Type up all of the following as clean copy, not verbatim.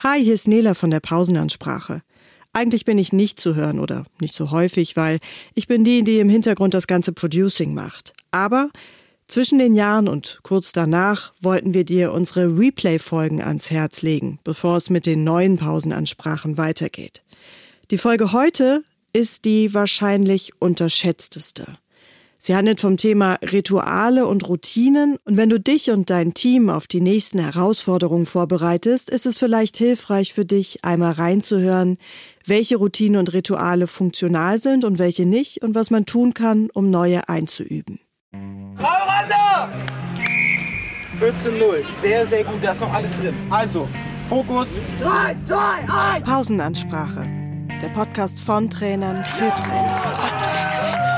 Hi, hier ist Nela von der Pausenansprache. Eigentlich bin ich nicht zu hören oder nicht so häufig, weil ich bin die im Hintergrund das ganze Producing macht. Aber zwischen den Jahren und kurz danach wollten wir dir unsere Replay-Folgen ans Herz legen, bevor es mit den neuen Pausenansprachen weitergeht. Die Folge heute ist die wahrscheinlich unterschätzteste. Sie handelt vom Thema Rituale und Routinen, und wenn du dich und dein Team auf die nächsten Herausforderungen vorbereitest, ist es vielleicht hilfreich für dich, einmal reinzuhören, welche Routinen und Rituale funktional sind und welche nicht und was man tun kann, um neue einzuüben. Runde! 14-0. Sehr, sehr gut. Da ist noch alles drin. Also, Fokus. 3, 2, 1. Pausenansprache. Der Podcast von Trainern für Trainer und Trainerinnen.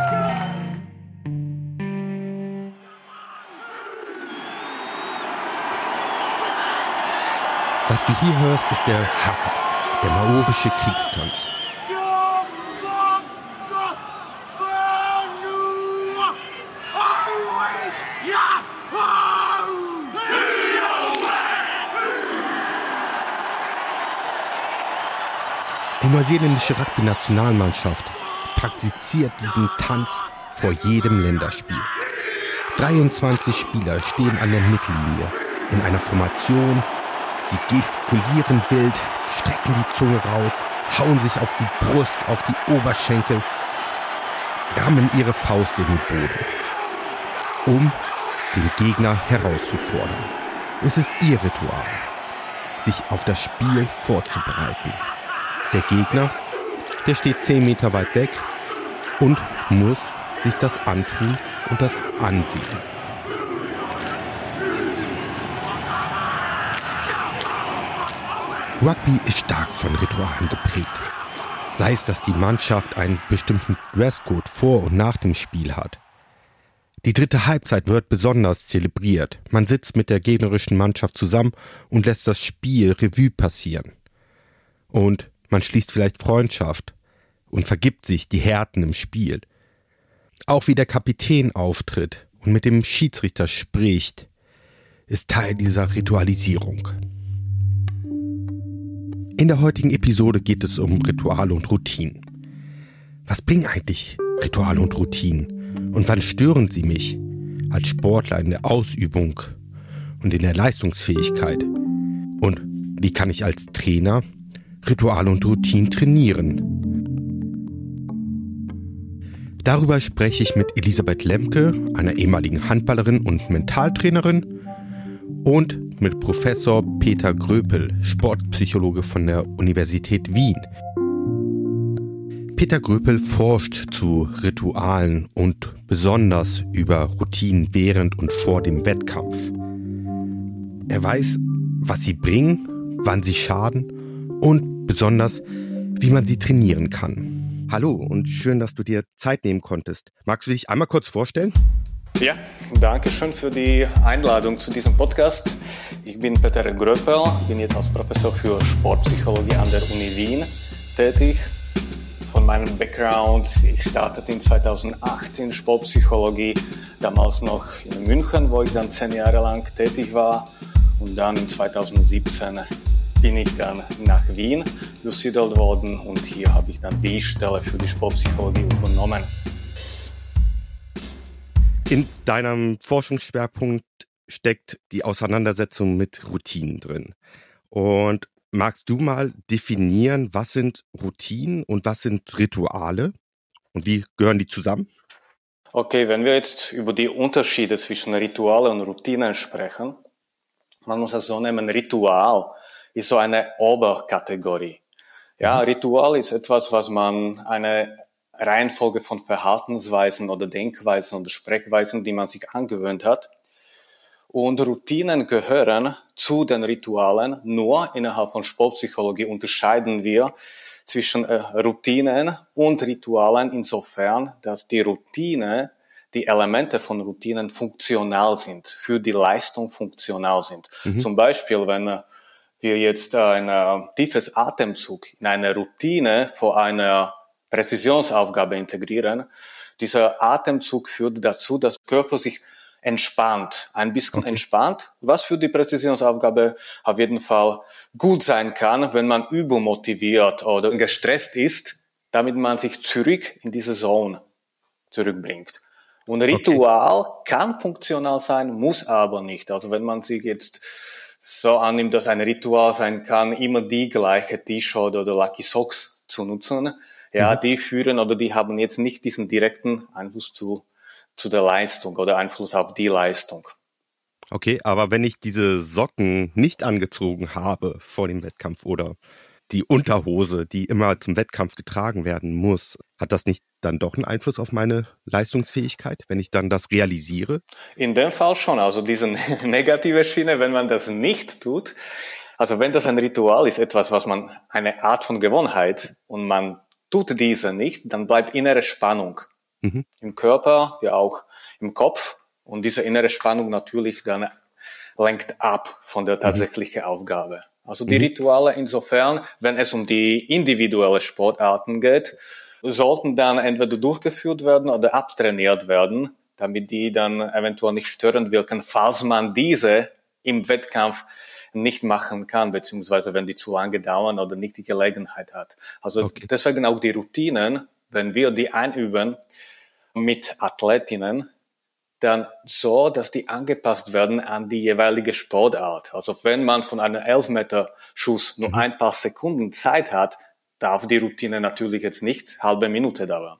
Was du hier hörst, ist der Haka, der maorische Kriegstanz. Die neuseeländische Rugby-Nationalmannschaft praktiziert diesen Tanz vor jedem Länderspiel. 23 Spieler stehen an der Mittellinie in einer Formation. Sie gestikulieren wild, strecken die Zunge raus, hauen sich auf die Brust, auf die Oberschenkel, rammen ihre Faust in den Boden, um den Gegner herauszufordern. Es ist ihr Ritual, sich auf das Spiel vorzubereiten. Der Gegner, der steht 10 Meter weit weg und muss sich das antun und das ansehen. Rugby ist stark von Ritualen geprägt. Sei es, dass die Mannschaft einen bestimmten Dresscode vor und nach dem Spiel hat. Die dritte Halbzeit wird besonders zelebriert. Man sitzt mit der gegnerischen Mannschaft zusammen und lässt das Spiel Revue passieren. Und man schließt vielleicht Freundschaft und vergibt sich die Härten im Spiel. Auch wie der Kapitän auftritt und mit dem Schiedsrichter spricht, ist Teil dieser Ritualisierung. In der heutigen Episode geht es um Rituale und Routinen. Was bringen eigentlich Rituale und Routinen? Und wann stören sie mich als Sportler in der Ausübung und in der Leistungsfähigkeit? Und wie kann ich als Trainer Rituale und Routinen trainieren? Darüber spreche ich mit Elisabeth Lemke, einer ehemaligen Handballerin und Mentaltrainerin, und mit Professor Peter Gröpel, Sportpsychologe von der Universität Wien. Peter Gröpel forscht zu Ritualen und besonders über Routinen während und vor dem Wettkampf. Er weiß, was sie bringen, wann sie schaden und besonders, wie man sie trainieren kann. Hallo und schön, dass du dir Zeit nehmen konntest. Magst du dich einmal kurz vorstellen? Ja, danke schön für die Einladung zu diesem Podcast. Ich bin Peter Gröpel, bin jetzt als Professor für Sportpsychologie an der Uni Wien tätig. Von meinem Background, ich startete in 2008 in Sportpsychologie, damals noch in München, wo ich dann 10 Jahre lang tätig war. Und dann in 2017 bin ich dann nach Wien übersiedelt worden und hier habe ich dann die Stelle für die Sportpsychologie übernommen. In deinem Forschungsschwerpunkt steckt die Auseinandersetzung mit Routinen drin. Und magst du mal definieren, was sind Routinen und was sind Rituale und wie gehören die zusammen? Okay, wenn wir jetzt über die Unterschiede zwischen Rituale und Routinen sprechen, man muss das so nehmen, Ritual ist so eine Oberkategorie. Ja, Ritual ist etwas, was man eine Reihenfolge von Verhaltensweisen oder Denkweisen oder Sprechweisen, die man sich angewöhnt hat. Und Routinen gehören zu den Ritualen. Nur innerhalb von Sportpsychologie unterscheiden wir zwischen Routinen und Ritualen insofern, dass die Routine, die Elemente von Routinen funktional sind, für die Leistung funktional sind. Zum Beispiel, wenn wir jetzt ein tiefes Atemzug in eine Routine vor einer Präzisionsaufgabe integrieren. Dieser Atemzug führt dazu, dass der Körper sich entspannt, ein bisschen entspannt, was für die Präzisionsaufgabe auf jeden Fall gut sein kann, wenn man übermotiviert oder gestresst ist, damit man sich zurück in diese Zone zurückbringt. Und Ritual kann funktional sein, muss aber nicht. Also wenn man sich jetzt so annimmt, dass ein Ritual sein kann, immer die gleiche T-Shirt oder Lucky Socks zu nutzen, ja, die führen oder die haben jetzt nicht diesen direkten Einfluss zu der Leistung oder Einfluss auf die Leistung. Okay, aber wenn ich diese Socken nicht angezogen habe vor dem Wettkampf oder die Unterhose, die immer zum Wettkampf getragen werden muss, hat das nicht dann doch einen Einfluss auf meine Leistungsfähigkeit, wenn ich dann das realisiere? In dem Fall schon, also diese negative Schiene, wenn man das nicht tut, also wenn das ein Ritual ist, etwas, was man, eine Art von Gewohnheit und man tut diese nicht, dann bleibt innere Spannung im Körper, ja auch im Kopf und diese innere Spannung natürlich dann lenkt ab von der tatsächlichen Aufgabe. Also die Rituale insofern, wenn es um die individuelle Sportarten geht, sollten dann entweder durchgeführt werden oder abtrainiert werden, damit die dann eventuell nicht störend wirken, falls man diese im Wettkampf nicht machen kann, beziehungsweise wenn die zu lange dauern oder nicht die Gelegenheit hat. Also deswegen auch die Routinen, wenn wir die einüben mit Athletinnen, dann so, dass die angepasst werden an die jeweilige Sportart. Also wenn man von einem 11-Meter-Schuss nur ein paar Sekunden Zeit hat, darf die Routine natürlich jetzt nicht halbe Minute dauern.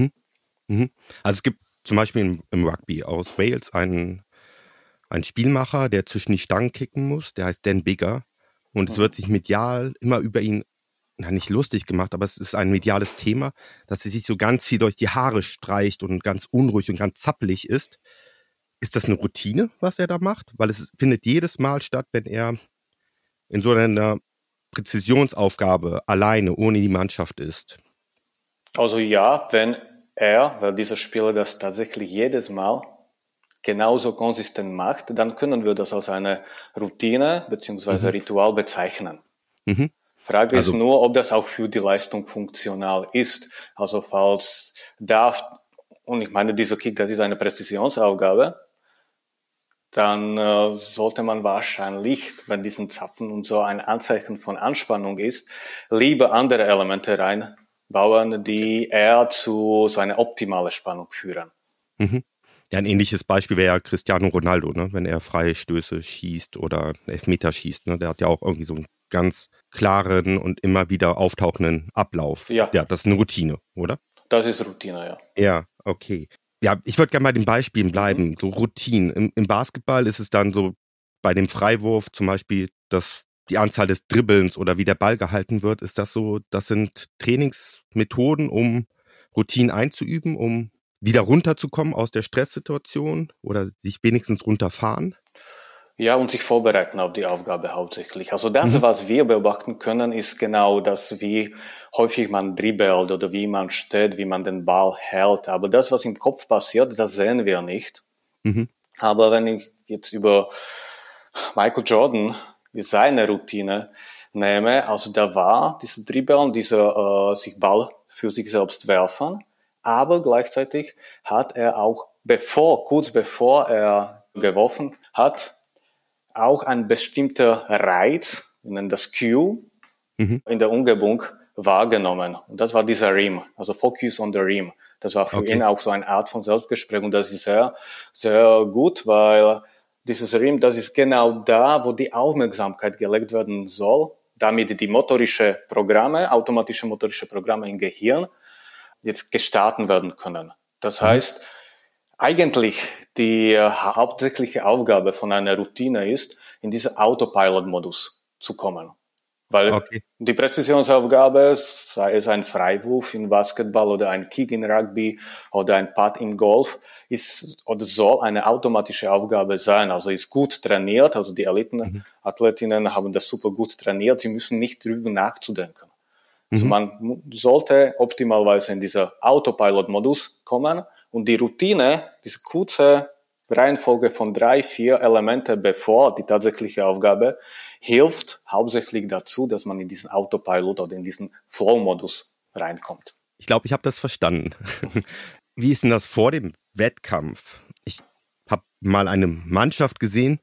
Also es gibt zum Beispiel im Rugby aus Wales einen Spielmacher, der zwischen die Stangen kicken muss, der heißt Dan Biggar. Und es wird sich medial immer über ihn, nicht lustig gemacht, aber es ist ein mediales Thema, dass er sich so ganz viel durch die Haare streicht und ganz unruhig und ganz zappelig ist. Ist das eine Routine, was er da macht? Weil es findet jedes Mal statt, wenn er in so einer Präzisionsaufgabe alleine, ohne die Mannschaft ist. Also ja, weil dieser Spieler das tatsächlich jedes Mal genauso konsistent macht, dann können wir das als eine Routine bzw. Ritual bezeichnen. Frage ist nur, ob das auch für die Leistung funktional ist. Also falls und ich meine, dieser Kick, das ist eine Präzisionsaufgabe, dann sollte man wahrscheinlich, wenn diesen Zapfen und so ein Anzeichen von Anspannung ist, lieber andere Elemente reinbauen, die eher zu so einer optimalen Spannung führen. Ja, ein ähnliches Beispiel wäre ja Cristiano Ronaldo, ne? Wenn er freie Stöße schießt oder Elfmeter schießt. Ne? Der hat ja auch irgendwie so einen ganz klaren und immer wieder auftauchenden Ablauf. Ja, das ist eine Routine, oder? Das ist Routine, ja. Ja, okay. Ja, ich würde gerne bei den Beispielen bleiben, so Routinen. Im Basketball ist es dann so, bei dem Freiwurf zum Beispiel, dass die Anzahl des Dribbelns oder wie der Ball gehalten wird, ist das so, das sind Trainingsmethoden, um Routinen einzuüben, um wieder runterzukommen aus der Stresssituation oder sich wenigstens runterfahren? Ja, und sich vorbereiten auf die Aufgabe hauptsächlich. Also das, was wir beobachten können, ist genau das, wie häufig man dribbelt oder wie man steht, wie man den Ball hält. Aber das, was im Kopf passiert, das sehen wir nicht. Aber wenn ich jetzt über Michael Jordan seine Routine nehme, also da war dieses Dribbeln, dieser sich Ball für sich selbst werfen, aber gleichzeitig hat er auch kurz bevor er geworfen hat, auch ein bestimmter Reiz, wir nennen das Cue, in der Umgebung wahrgenommen. Und das war dieser Rim, also Focus on the Rim. Das war für ihn auch so eine Art von Selbstgespräch und das ist sehr, sehr gut, weil dieses Rim, das ist genau da, wo die Aufmerksamkeit gelegt werden soll, damit die automatische motorische Programme im Gehirn jetzt gestartet werden können. Das heißt, eigentlich die hauptsächliche Aufgabe von einer Routine ist, in diesen Autopilot-Modus zu kommen. Weil die Präzisionsaufgabe, sei es ein Freiwurf im Basketball oder ein Kick in Rugby oder ein Putt im Golf, ist oder soll eine automatische Aufgabe sein. Also ist gut trainiert, also die Athletinnen haben das super gut trainiert, sie müssen nicht drüber nachzudenken. Also man sollte optimalerweise in dieser Autopilot-Modus kommen und die Routine, diese kurze Reihenfolge von 3, 4 Elemente bevor die tatsächliche Aufgabe, hilft hauptsächlich dazu, dass man in diesen Autopilot oder in diesen Flow-Modus reinkommt. Ich glaube, ich habe das verstanden. Wie ist denn das vor dem Wettkampf? Ich habe mal eine Mannschaft gesehen,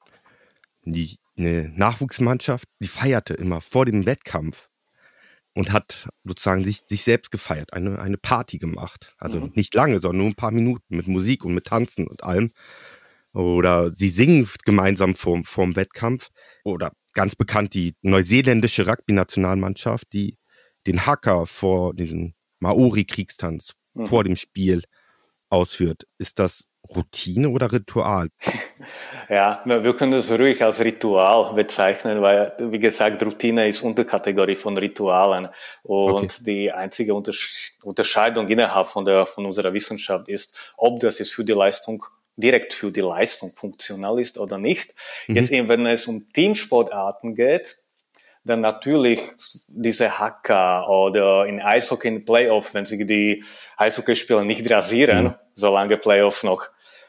eine Nachwuchsmannschaft, die feierte immer vor dem Wettkampf und hat sozusagen sich selbst gefeiert, eine Party gemacht. Also nicht lange, sondern nur ein paar Minuten mit Musik und mit Tanzen und allem. Oder sie singen gemeinsam vorm Wettkampf. Oder ganz bekannt die neuseeländische Rugby-Nationalmannschaft, die den Haka vor diesem Maori-Kriegstanz vor dem Spiel ausführt. Ist das Routine oder Ritual? Ja, wir können das ruhig als Ritual bezeichnen, weil, wie gesagt, Routine ist Unterkategorie von Ritualen. Und die einzige Unterscheidung innerhalb von unserer Wissenschaft ist, ob das jetzt direkt für die Leistung funktional ist oder nicht. Jetzt eben, wenn es um Teamsportarten geht, dann natürlich diese Hacker oder in Eishockey in Playoff, wenn sie die Eishockeyspieler nicht rasieren, solange Playoff noch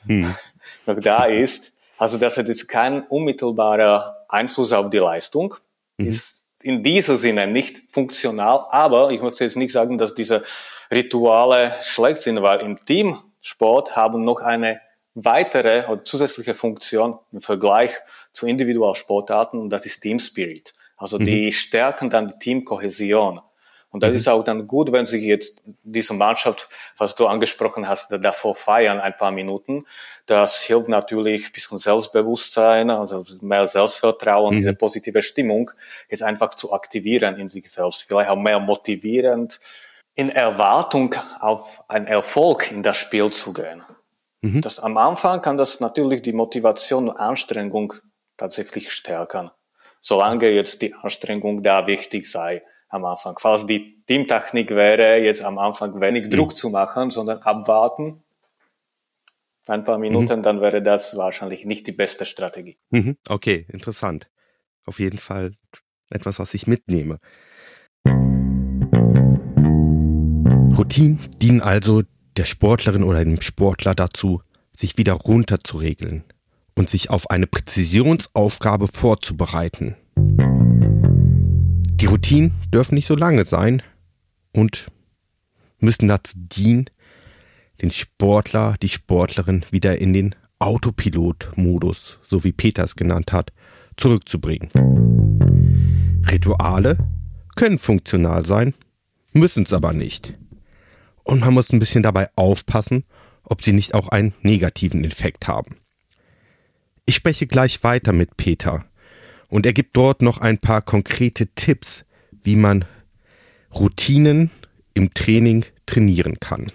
da ist. Also das hat jetzt keinen unmittelbaren Einfluss auf die Leistung. Ist in diesem Sinne nicht funktional, aber ich möchte jetzt nicht sagen, dass diese Rituale schlecht sind, weil im Teamsport haben noch eine weitere oder zusätzliche Funktion im Vergleich zu Individualsportarten, und das ist Team Spirit. Also die stärken dann die Teamkohäsion. Und das ist auch dann gut, wenn sich jetzt diese Mannschaft, was du angesprochen hast, davor feiern ein paar Minuten. Das hilft natürlich ein bisschen Selbstbewusstsein, also mehr Selbstvertrauen, diese positive Stimmung jetzt einfach zu aktivieren in sich selbst. Vielleicht auch mehr motivierend, in Erwartung auf einen Erfolg in das Spiel zu gehen. Das am Anfang kann das natürlich die Motivation und Anstrengung tatsächlich stärken. Solange jetzt die Anstrengung da wichtig sei am Anfang. Falls die Teamtechnik wäre, jetzt am Anfang wenig Druck zu machen, sondern abwarten, ein paar Minuten, dann wäre das wahrscheinlich nicht die beste Strategie. Okay, interessant. Auf jeden Fall etwas, was ich mitnehme. Routinen dienen also der Sportlerin oder dem Sportler dazu, sich wieder runterzuregeln und sich auf eine Präzisionsaufgabe vorzubereiten. Die Routinen dürfen nicht so lange sein und müssen dazu dienen, den Sportler, die Sportlerin wieder in den Autopilot-Modus, so wie Peter es genannt hat, zurückzubringen. Rituale können funktional sein, müssen es aber nicht. Und man muss ein bisschen dabei aufpassen, ob sie nicht auch einen negativen Effekt haben. Ich spreche gleich weiter mit Peter und er gibt dort noch ein paar konkrete Tipps, wie man Routinen im Training trainieren kann.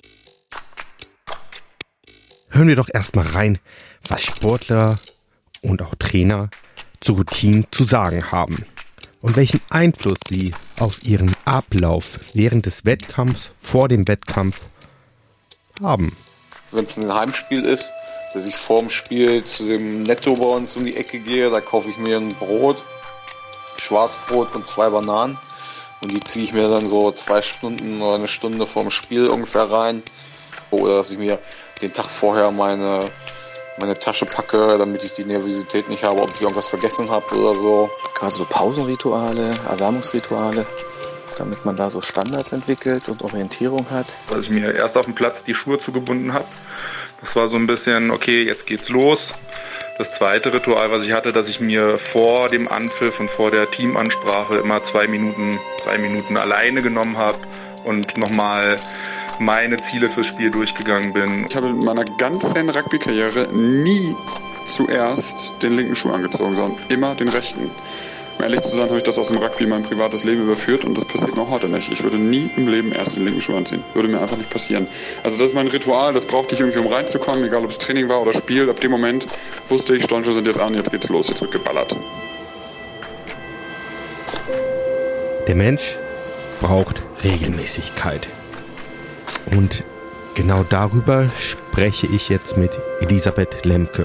Hören wir doch erstmal rein, was Sportler und auch Trainer zu Routinen zu sagen haben und welchen Einfluss sie auf ihren Ablauf während des Wettkampfs, vor dem Wettkampf haben. Wenn es ein Heimspiel ist, dass ich vorm Spiel zu dem Netto bei uns um die Ecke gehe, da kaufe ich mir ein Brot, Schwarzbrot und 2 Bananen und die ziehe ich mir dann so 2 Stunden oder 1 Stunde vorm Spiel ungefähr rein. Oder dass ich mir den Tag vorher meine Tasche packe, damit ich die Nervosität nicht habe, ob ich irgendwas vergessen habe oder so. Gerade so Pausenrituale, Erwärmungsrituale, damit man da so Standards entwickelt und Orientierung hat. Dass ich mir erst auf dem Platz die Schuhe zugebunden habe. Das war so ein bisschen, okay, jetzt geht's los. Das zweite Ritual, was ich hatte, dass ich mir vor dem Anpfiff und vor der Teamansprache immer 2 Minuten, 3 Minuten alleine genommen habe und nochmal meine Ziele fürs Spiel durchgegangen bin. Ich habe in meiner ganzen Rugby-Karriere nie zuerst den linken Schuh angezogen, sondern immer den rechten. Um ehrlich zu sein, habe ich das aus dem Rugby in mein privates Leben überführt und das passiert mir auch heute nicht. Ich würde nie im Leben erst den linken Schuh anziehen. Würde mir einfach nicht passieren. Also das ist mein Ritual, das brauchte ich irgendwie, um reinzukommen, egal ob es Training war oder Spiel. Ab dem Moment wusste ich, Stollen sind jetzt an, jetzt geht's los, jetzt wird geballert. Der Mensch braucht Regelmäßigkeit. Und genau darüber spreche ich jetzt mit Elisabeth Lemke.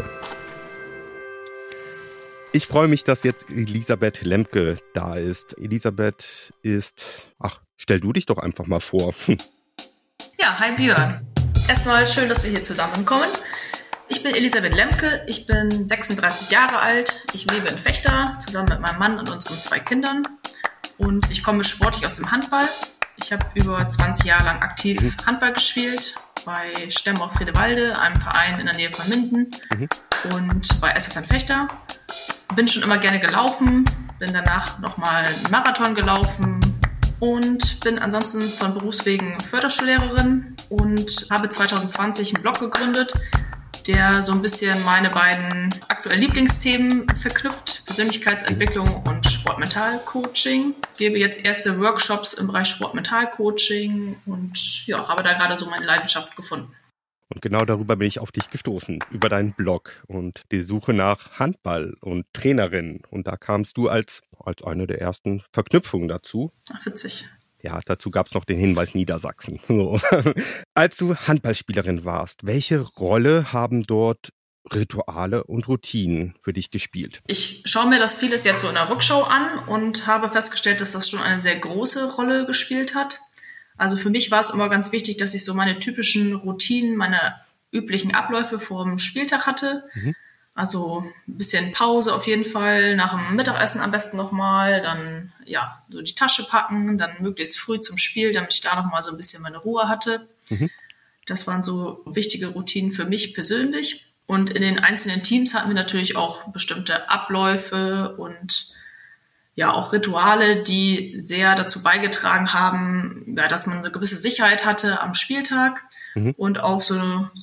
Ich freue mich, dass jetzt Elisabeth Lemke da ist. Elisabeth ist... stell du dich doch einfach mal vor. Ja, hi Björn. Erstmal schön, dass wir hier zusammenkommen. Ich bin Elisabeth Lemke, ich bin 36 Jahre alt. Ich lebe in Vechta zusammen mit meinem Mann und unseren 2 Kindern. Und ich komme sportlich aus dem Handball. Ich habe über 20 Jahre lang aktiv Handball gespielt bei Stemmer Friedewalde, einem Verein in der Nähe von Minden und bei SFN Fechter. Bin schon immer gerne gelaufen, bin danach nochmal einen Marathon gelaufen und bin ansonsten von Berufswegen Förderschullehrerin und habe 2020 einen Blog gegründet, der so ein bisschen meine beiden aktuellen Lieblingsthemen verknüpft, Persönlichkeitsentwicklung und Sportmental-Coaching. Gebe jetzt erste Workshops im Bereich Sportmental-Coaching und ja, habe da gerade so meine Leidenschaft gefunden. Und genau darüber bin ich auf dich gestoßen, über deinen Blog und die Suche nach Handball und Trainerin. Und da kamst du als eine der ersten Verknüpfungen dazu. Ach, witzig. Ja, dazu gab es noch den Hinweis Niedersachsen. So. Als du Handballspielerin warst, welche Rolle haben dort Rituale und Routinen für dich gespielt? Ich schaue mir das vieles jetzt so in der Rückschau an und habe festgestellt, dass das schon eine sehr große Rolle gespielt hat. Also für mich war es immer ganz wichtig, dass ich so meine typischen Routinen, meine üblichen Abläufe vor dem Spieltag hatte. Also ein bisschen Pause auf jeden Fall, nach dem Mittagessen am besten nochmal, dann ja, so die Tasche packen, dann möglichst früh zum Spiel, damit ich da nochmal so ein bisschen meine Ruhe hatte. Das waren so wichtige Routinen für mich persönlich. Und in den einzelnen Teams hatten wir natürlich auch bestimmte Abläufe und ja auch Rituale, die sehr dazu beigetragen haben, ja, dass man eine gewisse Sicherheit hatte am Spieltag und auch so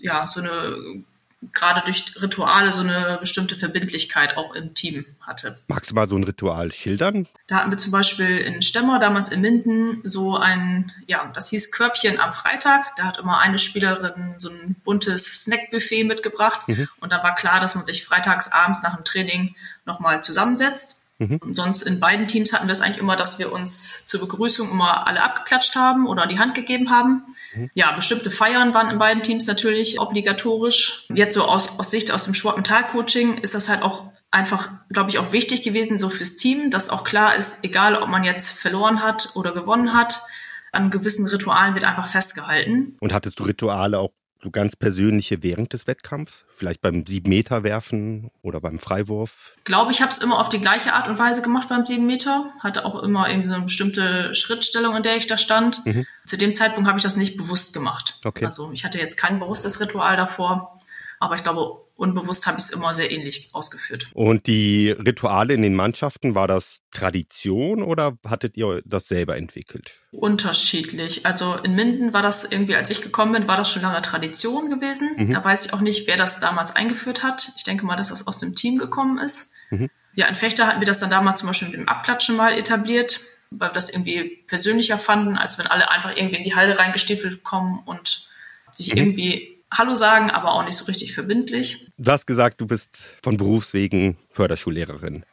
eine gerade durch Rituale so eine bestimmte Verbindlichkeit auch im Team hatte. Magst du mal so ein Ritual schildern? Da hatten wir zum Beispiel in Stemmer, damals in Minden, so das hieß Körbchen am Freitag. Da hat immer eine Spielerin so ein buntes Snackbuffet mitgebracht. Und da war klar, dass man sich freitags abends nach dem Training nochmal zusammensetzt. Und sonst in beiden Teams hatten wir es eigentlich immer, dass wir uns zur Begrüßung immer alle abgeklatscht haben oder die Hand gegeben haben. Ja, bestimmte Feiern waren in beiden Teams natürlich obligatorisch. Jetzt so aus Sicht aus dem Sport-Mental-Coaching ist das halt auch einfach, glaube ich, auch wichtig gewesen so fürs Team, dass auch klar ist, egal ob man jetzt verloren hat oder gewonnen hat, an gewissen Ritualen wird einfach festgehalten. Und hattest du Rituale auch so ganz persönliche während des Wettkampfs? Vielleicht beim 7-Meter-Werfen oder beim Freiwurf? Ich glaube, ich habe es immer auf die gleiche Art und Weise gemacht beim 7 Meter. Hatte auch immer irgendwie so eine bestimmte Schrittstellung, in der ich da stand. Zu dem Zeitpunkt habe ich das nicht bewusst gemacht. Okay. Also ich hatte jetzt kein bewusstes Ritual davor, aber ich glaube, unbewusst habe ich es immer sehr ähnlich ausgeführt. Und die Rituale in den Mannschaften, war das Tradition oder hattet ihr das selber entwickelt? Unterschiedlich. Also in Minden war das irgendwie, als ich gekommen bin, war das schon lange Tradition gewesen. Da weiß ich auch nicht, wer das damals eingeführt hat. Ich denke mal, dass das aus dem Team gekommen ist. Ja, in Fechter hatten wir das dann damals zum Beispiel mit dem Abklatschen mal etabliert, weil wir das irgendwie persönlicher fanden, als wenn alle einfach irgendwie in die Halle reingestiefelt kommen und sich irgendwie Hallo sagen, aber auch nicht so richtig verbindlich. Du hast gesagt, du bist von Berufswegen Förderschullehrerin.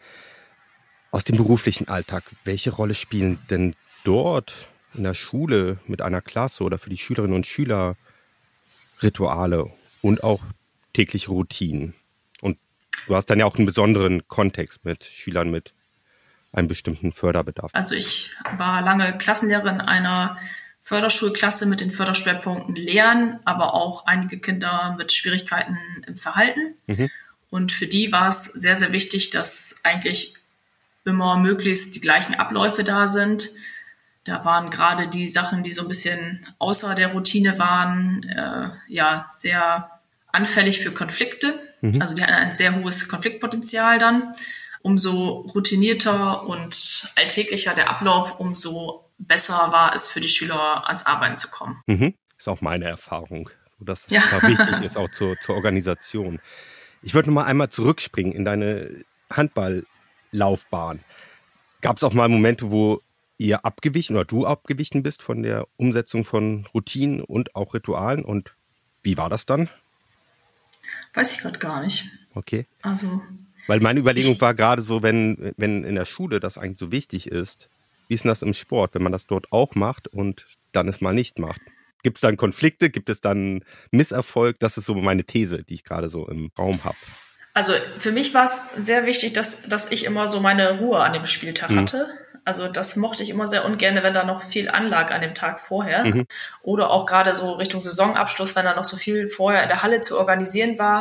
Aus dem beruflichen Alltag, welche Rolle spielen denn dort in der Schule mit einer Klasse oder für die Schülerinnen und Schüler Rituale und auch tägliche Routinen? Und du hast dann ja auch einen besonderen Kontext mit Schülern mit einem bestimmten Förderbedarf. Also ich war lange Klassenlehrerin einer Förderschulklasse mit den Förderschwerpunkten Lernen, aber auch einige Kinder mit Schwierigkeiten im Verhalten. Und für die war es sehr, sehr wichtig, dass eigentlich immer möglichst die gleichen Abläufe da sind. Da waren gerade die Sachen, die so ein bisschen außer der Routine waren, sehr anfällig für Konflikte. Also die hatten ein sehr hohes Konfliktpotenzial dann. Umso routinierter und alltäglicher der Ablauf, umso besser war es für die Schüler, ans Arbeiten zu kommen. Ist auch meine Erfahrung, dass es wichtig ist, auch zur Organisation. Ich würde noch mal einmal zurückspringen in deine Handballlaufbahn. Gab es auch mal Momente, wo ihr abgewichen oder du abgewichen bist von der Umsetzung von Routinen und auch Ritualen? Und wie war das dann? Weiß ich gerade gar nicht. Okay. Also, weil meine Überlegung war gerade so, wenn in der Schule das eigentlich so wichtig ist, wie ist denn das im Sport, wenn man das dort auch macht und dann es mal nicht macht? Gibt es dann Konflikte? Gibt es dann Misserfolg? Das ist so meine These, die ich gerade so im Raum habe. Also für mich war es sehr wichtig, dass ich immer so meine Ruhe an dem Spieltag hatte. Also das mochte ich immer sehr ungern, wenn da noch viel anlag an dem Tag vorher. Oder auch gerade so Richtung Saisonabschluss, wenn da noch so viel vorher in der Halle zu organisieren war.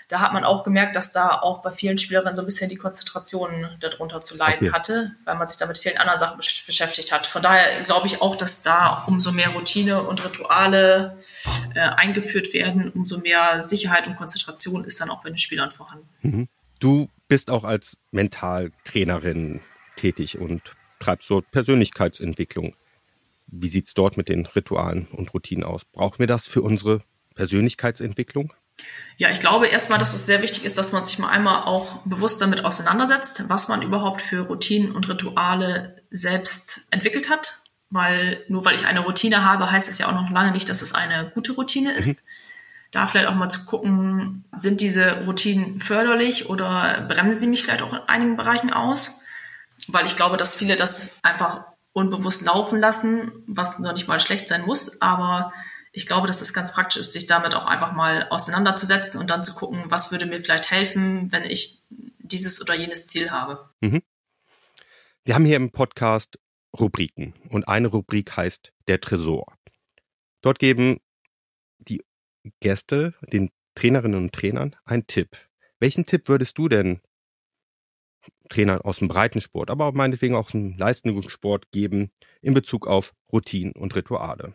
Da hat man auch gemerkt, dass da auch bei vielen Spielerinnen so ein bisschen die Konzentration darunter zu leiden hatte, weil man sich da mit vielen anderen Sachen beschäftigt hat. Von daher glaube ich auch, dass da umso mehr Routine und Rituale eingeführt werden, umso mehr Sicherheit und Konzentration ist dann auch bei den Spielern vorhanden. Mhm. Du bist auch als Mentaltrainerin tätig und treibst dort Persönlichkeitsentwicklung. Wie sieht es dort mit den Ritualen und Routinen aus? Brauchen wir das für unsere Persönlichkeitsentwicklung? Ja, ich glaube erstmal, dass es sehr wichtig ist, dass man sich mal einmal auch bewusst damit auseinandersetzt, was man überhaupt für Routinen und Rituale selbst entwickelt hat. Weil nur weil ich eine Routine habe, heißt es ja auch noch lange nicht, dass es eine gute Routine ist. Da vielleicht auch mal zu gucken, sind diese Routinen förderlich oder bremsen sie mich vielleicht auch in einigen Bereichen aus? Weil ich glaube, dass viele das einfach unbewusst laufen lassen, was noch nicht mal schlecht sein muss. Aber ich glaube, dass es ganz praktisch ist, sich damit auch einfach mal auseinanderzusetzen und dann zu gucken, was würde mir vielleicht helfen, wenn ich dieses oder jenes Ziel habe. Wir haben hier im Podcast Rubriken und eine Rubrik heißt der Tresor. Dort geben die Gäste den Trainerinnen und Trainern einen Tipp. Welchen Tipp würdest du denn Trainern aus dem Breitensport, aber auch meinetwegen auch aus dem Leistungssport geben in Bezug auf Routinen und Rituale?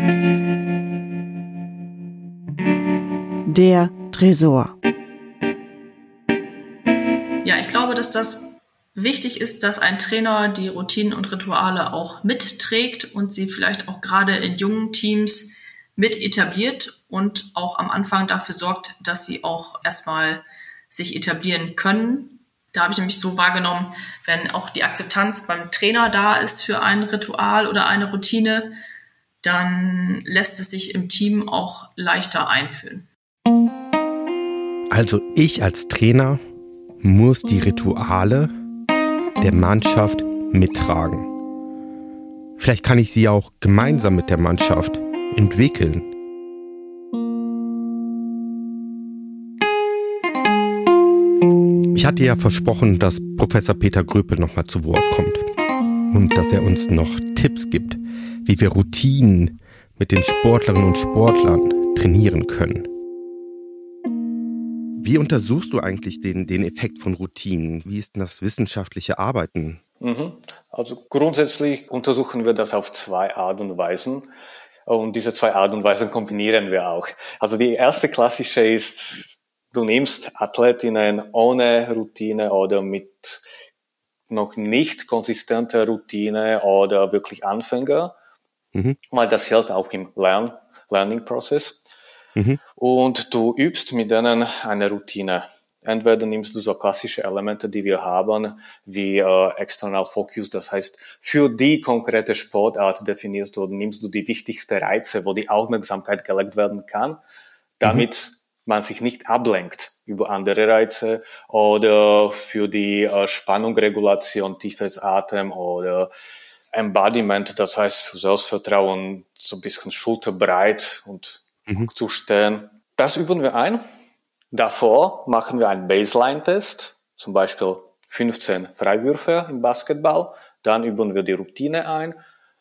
Der Tresor. Ja, ich glaube, dass das wichtig ist, dass ein Trainer die Routinen und Rituale auch mitträgt und sie vielleicht auch gerade in jungen Teams mit etabliert und auch am Anfang dafür sorgt, dass sie auch erstmal sich etablieren können. Da habe ich nämlich so wahrgenommen, wenn auch die Akzeptanz beim Trainer da ist für ein Ritual oder eine Routine, dann lässt es sich im Team auch leichter einführen. Also ich als Trainer muss die Rituale der Mannschaft mittragen. Vielleicht kann ich sie auch gemeinsam mit der Mannschaft entwickeln. Ich hatte ja versprochen, dass Professor Peter Gröpel nochmal zu Wort kommt und dass er uns noch Tipps gibt, wie wir Routinen mit den Sportlerinnen und Sportlern trainieren können. Wie untersuchst du eigentlich den Effekt von Routinen? Wie ist denn das wissenschaftliche Arbeiten? Also grundsätzlich untersuchen wir das auf 2 Art und Weisen. Und diese 2 Art und Weisen kombinieren wir auch. Also die erste klassische ist, du nimmst Athletinnen ohne Routine oder mit noch nicht konsistenter Routine oder wirklich Anfänger, weil das hilft auch im Learning-Prozess. Und du übst mit denen eine Routine. Entweder nimmst du so klassische Elemente, die wir haben, wie External Focus, das heißt, für die konkrete Sportart definierst du oder nimmst du die wichtigsten Reize, wo die Aufmerksamkeit gelegt werden kann, damit man sich nicht ablenkt über andere Reize oder für die Spannungregulation, tiefes Atem oder Embodiment, das heißt für Selbstvertrauen, so ein bisschen schulterbreit und zu stehen. Das üben wir ein. Davor machen wir einen Baseline-Test, zum Beispiel 15 Freiwürfe im Basketball. Dann üben wir die Routine ein.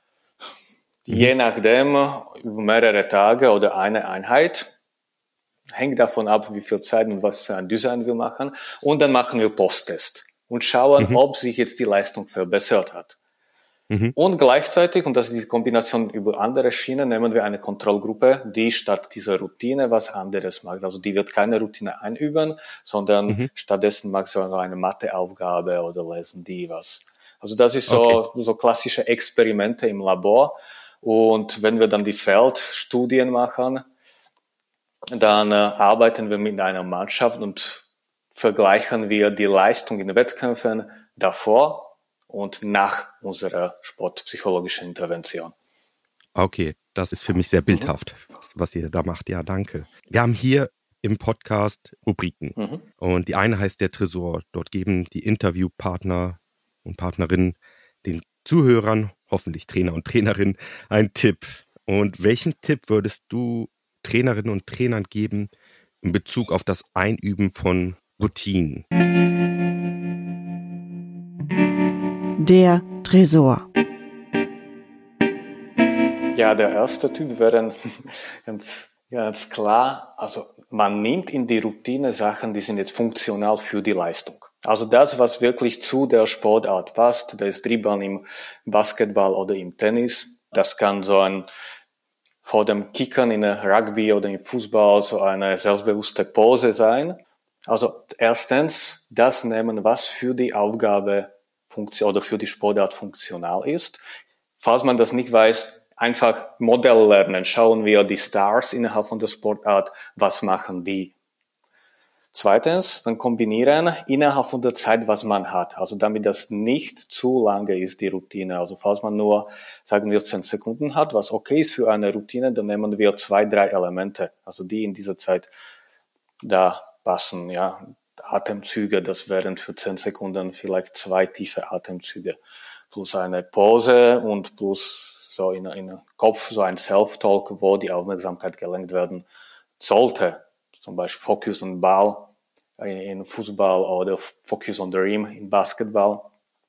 Je nachdem, über mehrere Tage oder eine Einheit. Hängt davon ab, wie viel Zeit und was für ein Design wir machen. Und dann machen wir Post-Test und schauen, ob sich jetzt die Leistung verbessert hat. Und gleichzeitig, und das ist die Kombination über andere Schienen, nehmen wir eine Kontrollgruppe, die statt dieser Routine was anderes macht. Also die wird keine Routine einüben, sondern stattdessen macht sie eine Matheaufgabe oder lesen die was. Also das ist so klassische Experimente im Labor. Und wenn wir dann die Feldstudien machen, dann arbeiten wir mit einer Mannschaft und vergleichen wir die Leistung in Wettkämpfen davor und nach unserer sportpsychologischen Intervention. Okay, das ist für mich sehr bildhaft, was ihr da macht. Ja, danke. Wir haben hier im Podcast Rubriken. Und die eine heißt der Tresor. Dort geben die Interviewpartner und Partnerinnen den Zuhörern, hoffentlich Trainer und Trainerinnen, einen Tipp. Und welchen Tipp würdest du Trainerinnen und Trainern geben in Bezug auf das Einüben von Routinen? Der Tresor. Ja, der erste Typ wäre ein ganz Ganz klar, also man nimmt in die Routine Sachen, die sind jetzt funktional für die Leistung. Also das, was wirklich zu der Sportart passt, das ist Dribbeln im Basketball oder im Tennis. Das kann so ein vor dem Kickern in Rugby oder im Fußball so eine selbstbewusste Pose sein. Also erstens, das nehmen, was für die Aufgabe oder für die Sportart funktional ist. Falls man das nicht weiß, einfach Modell lernen. Schauen wir die Stars innerhalb von der Sportart, was machen die? Zweitens, dann kombinieren innerhalb von der Zeit, was man hat. Also damit das nicht zu lange ist, die Routine. Also falls man nur, sagen wir, 10 Sekunden hat, was okay ist für eine Routine, dann nehmen wir 2, 3 Elemente. Also die in dieser Zeit da passen, ja. Atemzüge, das wären für 10 Sekunden vielleicht 2 tiefe Atemzüge. Plus eine Pause und plus so in den Kopf so ein Self-Talk, wo die Aufmerksamkeit gelenkt werden sollte. Zum Beispiel Focus on Ball in Fußball oder Focus on the Rim in Basketball.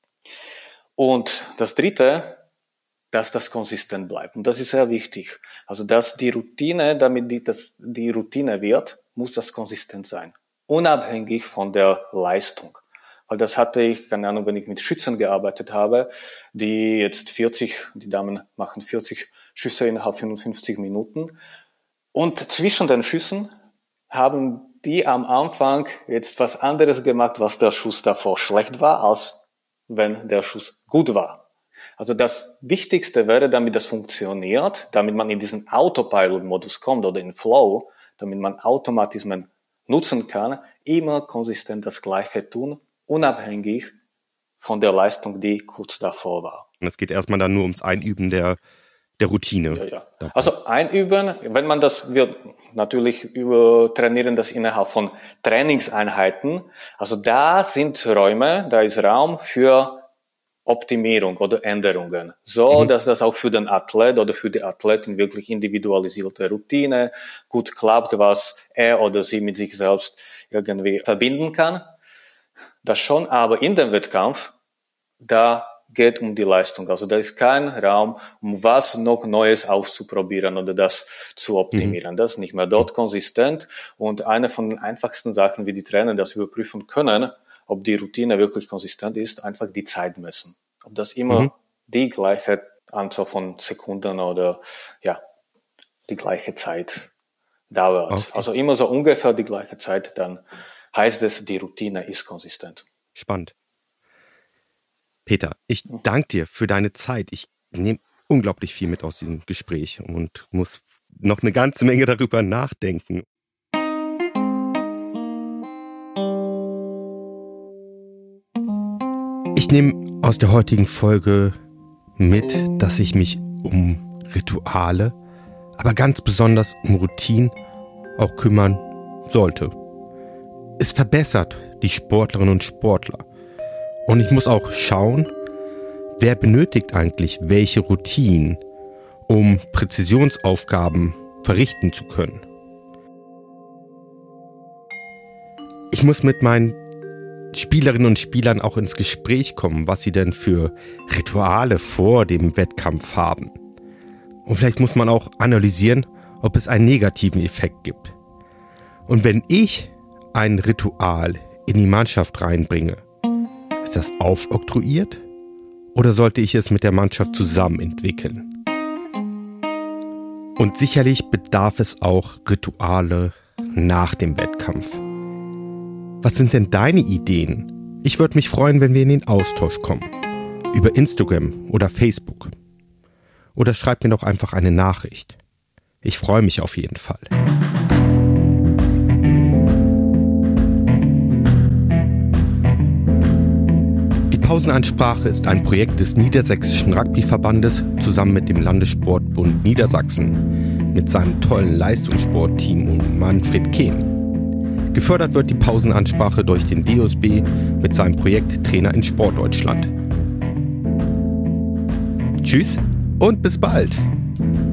Und das Dritte, dass das konsistent bleibt. Und das ist sehr wichtig. Also, dass die Routine, damit die Routine wird, muss das konsistent sein. Unabhängig von der Leistung. Weil das hatte ich, keine Ahnung, wenn ich mit Schützen gearbeitet habe, die Damen machen 40 Schüsse innerhalb 55 Minuten. Und zwischen den Schüssen haben die am Anfang jetzt was anderes gemacht, was der Schuss davor schlecht war, als wenn der Schuss gut war. Also das Wichtigste wäre, damit das funktioniert, damit man in diesen Autopilot-Modus kommt oder in Flow, damit man Automatismen nutzen kann, immer konsistent das Gleiche tun, unabhängig von der Leistung, die kurz davor war. Und es geht erstmal dann nur ums Einüben der Routine. Ja. Also einüben, wenn man wir natürlich trainieren das innerhalb von Trainingseinheiten. Also da sind Räume, da ist Raum für Optimierung oder Änderungen. So, dass das auch für den Athlet oder für die Athletin wirklich individualisierte Routine gut klappt, was er oder sie mit sich selbst irgendwie verbinden kann. Das schon, aber in dem Wettkampf, da geht um die Leistung. Also da ist kein Raum, um was noch Neues auszuprobieren oder das zu optimieren. Das ist nicht mehr dort konsistent. Und eine von den einfachsten Sachen, wie die Trainer das überprüfen können, ob die Routine wirklich konsistent ist, einfach die Zeit messen. Ob das immer die gleiche Anzahl von Sekunden oder die gleiche Zeit dauert. Okay. Also immer so ungefähr die gleiche Zeit, dann heißt es, die Routine ist konsistent. Spannend. Peter, ich danke dir für deine Zeit. Ich nehme unglaublich viel mit aus diesem Gespräch und muss noch eine ganze Menge darüber nachdenken. Ich nehme aus der heutigen Folge mit, dass ich mich um Rituale, aber ganz besonders um Routinen auch kümmern sollte. Es verbessert die Sportlerinnen und Sportler. Und ich muss auch schauen, wer benötigt eigentlich welche Routinen, um Präzisionsaufgaben verrichten zu können. Ich muss mit meinen Spielerinnen und Spielern auch ins Gespräch kommen, was sie denn für Rituale vor dem Wettkampf haben. Und vielleicht muss man auch analysieren, ob es einen negativen Effekt gibt. Und wenn ich ein Ritual in die Mannschaft reinbringe, ist das aufoktroyiert oder sollte ich es mit der Mannschaft zusammen entwickeln? Und sicherlich bedarf es auch Rituale nach dem Wettkampf. Was sind denn deine Ideen? Ich würde mich freuen, wenn wir in den Austausch kommen. Über Instagram oder Facebook. Oder schreib mir doch einfach eine Nachricht. Ich freue mich auf jeden Fall. Die Pausenansprache ist ein Projekt des Niedersächsischen Rugbyverbandes zusammen mit dem Landessportbund Niedersachsen mit seinem tollen Leistungssportteam um Manfred Kehm. Gefördert wird die Pausenansprache durch den DOSB mit seinem Projekt Trainer in Sportdeutschland. Tschüss und bis bald!